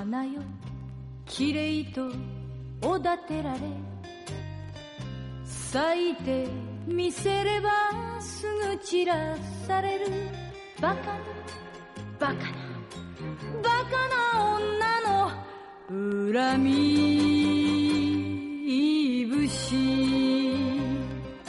花よきれいとおだてられ、咲いてみせればすぐ散らされる。バカなバカなバカな女の恨み